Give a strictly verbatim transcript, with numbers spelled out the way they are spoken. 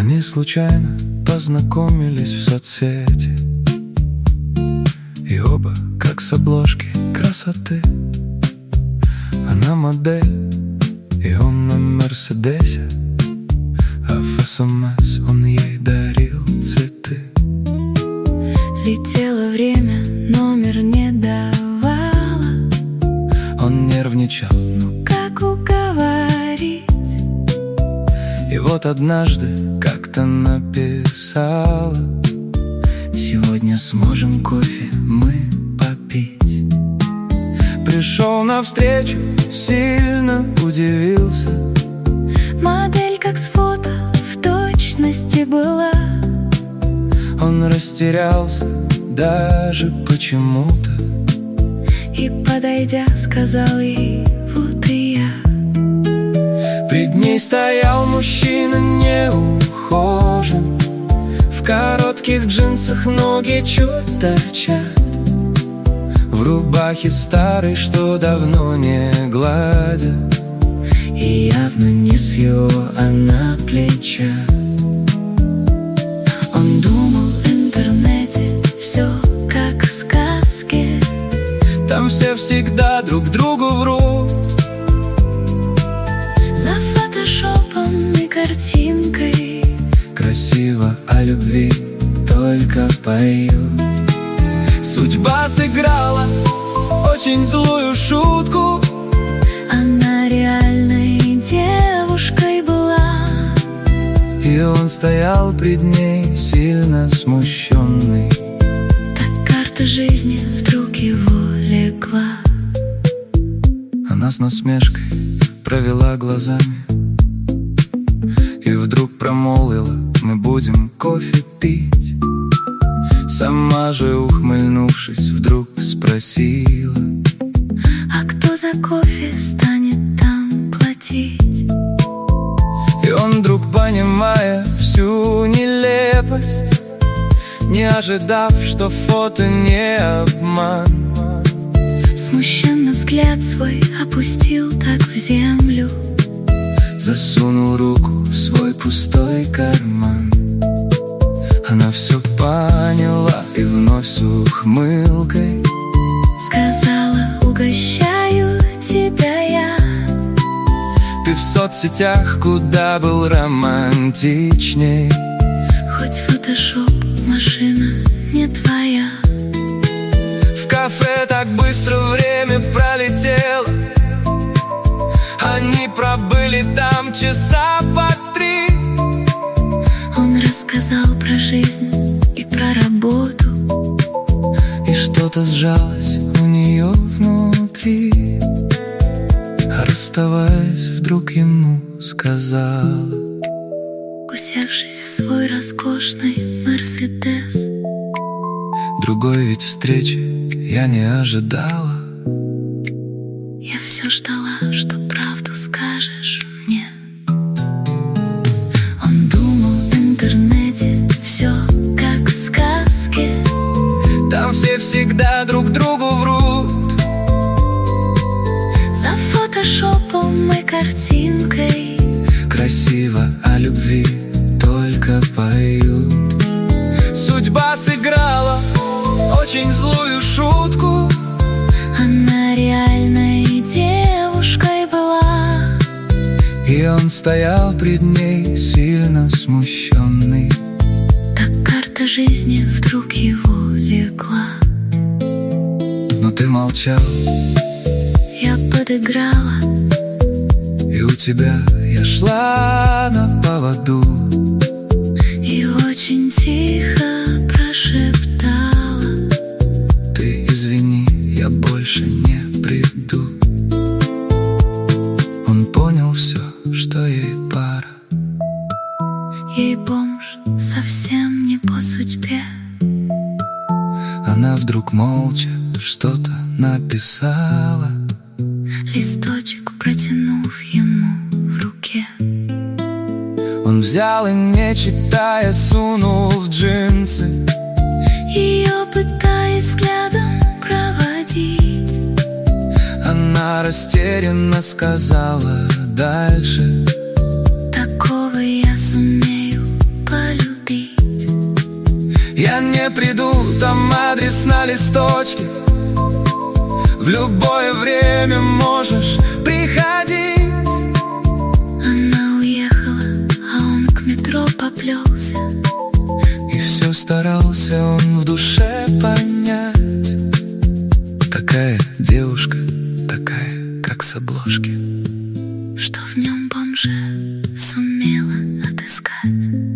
Они случайно познакомились в соцсети, и оба как с обложки красоты. Она модель, и он на Мерседесе, а в СМС он ей дарил цветы. Летело время, номер не давала. Он нервничал, ну как уговорить? И вот однажды как-то написала: сегодня сможем кофе мы попить. Пришел навстречу, сильно удивился. Модель как с фото в точности была. Он растерялся даже почему-то, и, подойдя, сказал ей: вот и я. Пред ней стоял мужчина неухожен, в коротких джинсах ноги чуть торчат, в рубахе старой, что давно не гладят, и явно не с его она плеча. Он думал в интернете все как в сказке. Там все всегда друг другу врут. За фотошопом и картинкой Красиво о любви только поют. Судьба сыграла очень злую шутку. она реальной девушкой была. И он стоял пред ней сильно смущенный. Так карта жизни вдруг его легла. Она с насмешкой провела глазами и вдруг промолвила: мы будем кофе пить. Сама же, ухмыльнувшись, вдруг спросила: а кто за кофе станет там платить? И он вдруг, понимая всю нелепость, не ожидав, что фото не обман, смущенно взгляд свой опустил так в землю, засунул руку в свой пустой карман. Она все поняла и вновь с ухмылкой сказала: угощаю тебя я. ты в соцсетях куда был романтичней. Хоть фотошоп, машина не твоя. В кафе так быстро время пролетело. Они пробыли там часа по три. Он рассказал про жизнь и про работу, И что-то сжалось у нее внутри. А расставаясь, вдруг ему сказала, усевшись в свой роскошный Мерседес: другой ведь встречи я не ожидала. я все ждала, что правду скажешь мне. Он думал в интернете все как в сказке. Там все всегда друг другу врут. За фотошопом и картинкой Красиво о любви только поют. Судьба сыграла очень злую шутку. она реальной девушкой была. И он стоял пред ней сильно смущенный. Так карта жизни вдруг его легла. Но ты молчал, Я подыграла, и у тебя я шла на поводу. и очень тихо прошептала: Ты извини, я больше не приду. Он понял все, что ей пора. ей бомж совсем не по судьбе. Она вдруг молча что-то написала, Листочек протянув ему в руке. он взял и, не читая, сунул в джинсы. Ее пытаясь взглядом проводить, Она растерянно сказала дальше: такого я сумею приду, там адрес на листочке. В любое время можешь приходить. Она уехала, а он к метро поплелся. И все старался он в душе понять. Такая девушка, такая, как с обложки, что в нем бомжа сумела отыскать.